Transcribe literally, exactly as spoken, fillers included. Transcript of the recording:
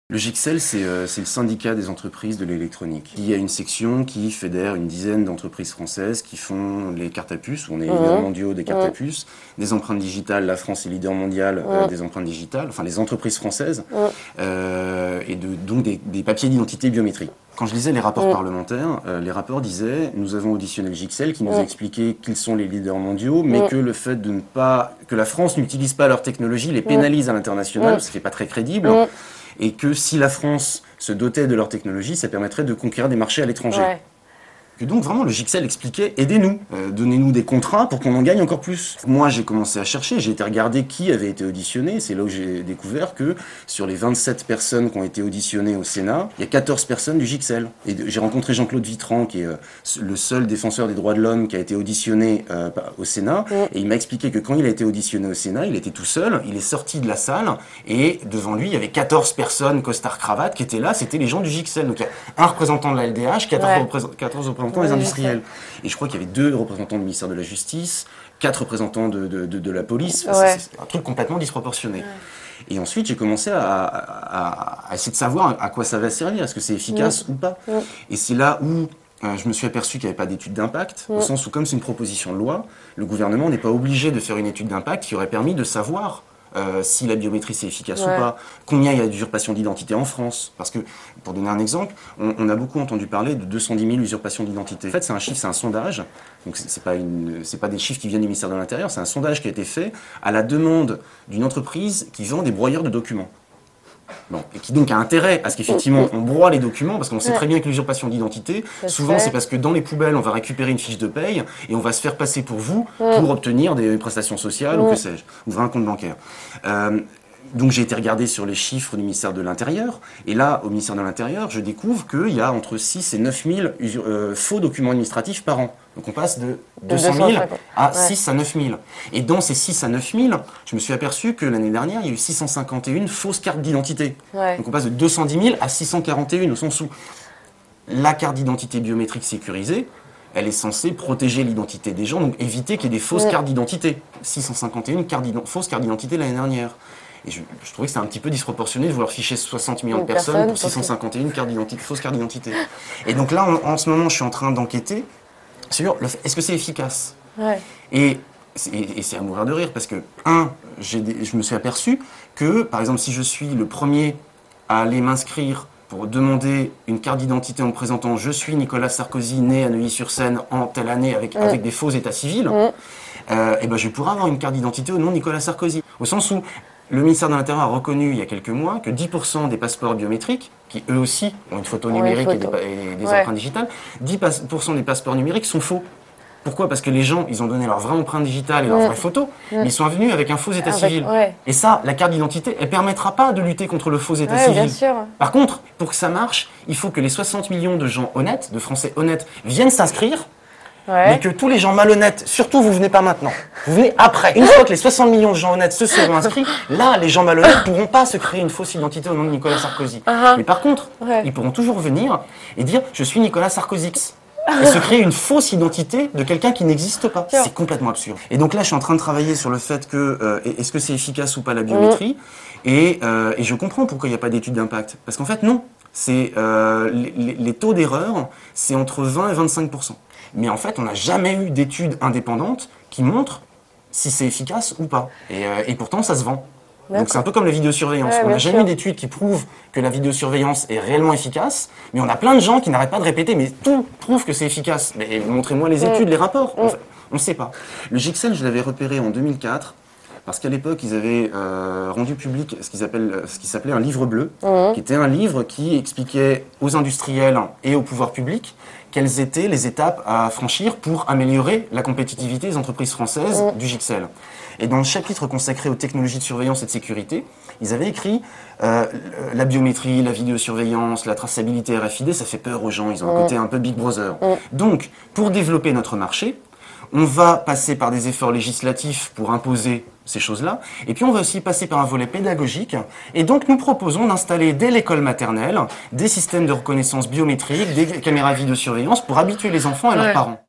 Le Gixel, c'est euh, le syndicat des entreprises de l'électronique. Il y a une section qui fédère une dizaine d'entreprises françaises qui font les cartes à puce, où on est Mmh. leader mondiaux des cartes Mmh. à puce, des empreintes digitales, la France est leader mondial Mmh. euh, des empreintes digitales, enfin les entreprises françaises, Mmh. euh, et de, donc des, des papiers d'identité biométrique. Quand je lisais les rapports Mmh. parlementaires, euh, les rapports disaient « Nous avons auditionné le Gixel qui nous Mmh. a expliqué qu'ils sont les leaders mondiaux, mais Mmh. que le fait de ne pas, que la France n'utilise pas leur technologie les pénalise à l'international, Mmh. ça fait pas très crédible. Mmh. Et que si la France se dotait de leur technologie, ça permettrait de conquérir des marchés à l'étranger. Ouais. Que donc vraiment le Gixel expliquait « Aidez-nous, euh, donnez-nous des contrats pour qu'on en gagne encore plus ». Moi j'ai commencé à chercher, j'ai été regarder qui avait été auditionné, c'est là où j'ai découvert que sur les vingt-sept personnes qui ont été auditionnées au Sénat, il y a quatorze personnes du Gixel. Et j'ai rencontré Jean-Claude Vitran qui est euh, le seul défenseur des droits de l'homme qui a été auditionné euh, au Sénat, Mmh. et il m'a expliqué que quand il a été auditionné au Sénat, il était tout seul, il est sorti de la salle, et devant lui il y avait quatorze personnes costard-cravate qui étaient là, c'était les gens du Gixel. Donc il y a un représentant de la L D H, quatorze, Ouais. représentants, quatorze représentants des Ouais, industriels. Et je crois qu'il y avait deux représentants du ministère de la Justice, quatre représentants de, de, de, de la police. Enfin, Ouais. c'est un truc complètement disproportionné. Ouais. Et ensuite, j'ai commencé à, à, à essayer de savoir à quoi ça va servir, est-ce que c'est efficace Mmh. ou pas. Mmh. Et c'est là où euh, je me suis aperçu qu'il n'y avait pas d'étude d'impact, Mmh. au sens où, comme c'est une proposition de loi, le gouvernement n'est pas obligé de faire une étude d'impact qui aurait permis de savoir Euh, si la biométrie c'est efficace Ouais. ou pas, combien il y a d'usurpations d'identité en France. Parce que, pour donner un exemple, on, on a beaucoup entendu parler de deux cent dix mille usurpations d'identité. En fait, c'est un chiffre, c'est un sondage, donc c'est pas, une, c'est pas des chiffres qui viennent du ministère de l'Intérieur, c'est un sondage qui a été fait à la demande d'une entreprise qui vend des broyeurs de documents. Bon, et qui donc a intérêt à ce qu'effectivement on broie les documents, parce qu'on sait Ouais. très bien que l'usurpation d'identité, Ça se souvent fait. c'est parce que dans les poubelles on va récupérer une fiche de paye et on va se faire passer pour vous Mm. pour obtenir des prestations sociales Mm. ou que sais-je, ouvrir un compte bancaire. Euh, donc j'ai été regarder sur les chiffres du ministère de l'Intérieur, et là au ministère de l'Intérieur je découvre qu'il y a entre six et neuf mille euh, faux documents administratifs par an. Donc on passe de deux cent mille à Ouais. six à neuf mille. Et dans ces six à neuf mille, je me suis aperçu que l'année dernière, il y a eu six cent cinquante et un fausses cartes d'identité. Ouais. Donc on passe de deux cent dix mille à six cent quarante et un, au sens où la carte d'identité biométrique sécurisée, elle est censée protéger l'identité des gens, donc éviter qu'il y ait des fausses Ouais. cartes d'identité. six cent cinquante et un cartes fausses cartes d'identité l'année dernière. Et je, je trouvais que c'était un petit peu disproportionné de vouloir ficher soixante millions de Une personnes personne pour pour six cent cinquante et un cartes d'identité, fausses cartes d'identité. Et donc là, en, en ce moment, je suis en train d'enquêter sur le fait, est-ce que c'est efficace? Ouais. Et, et, et c'est à mourir de rire parce que, un, j'ai des, je me suis aperçu que, par exemple, si je suis le premier à aller m'inscrire pour demander une carte d'identité en me présentant « Je suis Nicolas Sarkozy, né à Neuilly-sur-Seine en telle année avec, Mmh. avec des faux états civils Mmh. », euh, et ben je pourrais avoir une carte d'identité au nom de Nicolas Sarkozy. Au sens où le ministère de l'Intérieur a reconnu il y a quelques mois que dix pour cent des passeports biométriques, qui eux aussi ont une photo Ont une numérique photo. et des, et des Ouais. empreintes digitales, dix pour cent des passeports numériques sont faux. Pourquoi? Parce que les gens, ils ont donné leur vraie empreinte digitale et leur Mmh. vraie photo, Mmh. mais ils sont venus avec un faux état Avec- civil. ouais. Et ça, la carte d'identité, elle permettra pas de lutter contre le faux état Ouais, civil. bien sûr. Par contre, pour que ça marche, il faut que les soixante millions de gens honnêtes, de Français honnêtes, viennent s'inscrire, Ouais. mais que tous les gens malhonnêtes, surtout vous venez pas maintenant, vous venez après. Une fois que les soixante millions de gens honnêtes se seront inscrits, là, les gens malhonnêtes pourront pas se créer une fausse identité au nom de Nicolas Sarkozy. Uh-huh. Mais par contre, Ouais. ils pourront toujours venir et dire « je suis Nicolas Sarkozyx ». Et se créer une fausse identité de quelqu'un qui n'existe pas. Sure. C'est complètement absurde. Et donc là, je suis en train de travailler sur le fait que, euh, est-ce que c'est efficace ou pas la biométrie, Mmh. et, euh, et je comprends pourquoi il n'y a pas d'étude d'impact. Parce qu'en fait, non. C'est, euh, les, les taux d'erreur, c'est entre vingt et vingt-cinq pour cent. Mais en fait, on n'a jamais eu d'études indépendantes qui montrent si c'est efficace ou pas. Et, euh, et pourtant, ça se vend. Donc c'est un peu comme la vidéosurveillance. Ouais, on bien n'a jamais sûr. eu d'études qui prouvent que la vidéosurveillance est réellement efficace, mais on a plein de gens qui n'arrêtent pas de répéter, mais tout prouve que c'est efficace. Mais montrez-moi les études, Mm. les rapports. Mm. Enfin, on ne sait pas. Le Gixel, je l'avais repéré en deux mille quatre, parce qu'à l'époque, ils avaient euh, rendu public ce qu'ils appellent, ce qui s'appelait un livre bleu, Mhm. qui était un livre qui expliquait aux industriels et au pouvoir public quelles étaient les étapes à franchir pour améliorer la compétitivité des entreprises françaises Mm. du Gixel. Et dans le chapitre consacré aux technologies de surveillance et de sécurité, ils avaient écrit euh, la biométrie, la vidéosurveillance, la traçabilité R F I D, ça fait peur aux gens, ils ont un Mm. côté un peu Big Brother. Mm. Donc, pour développer notre marché, on va passer par des efforts législatifs pour imposer ces choses-là, et puis on va aussi passer par un volet pédagogique, et donc nous proposons d'installer dès l'école maternelle des systèmes de reconnaissance biométrique, des caméras vidéosurveillance pour habituer les enfants et leurs Ouais. parents.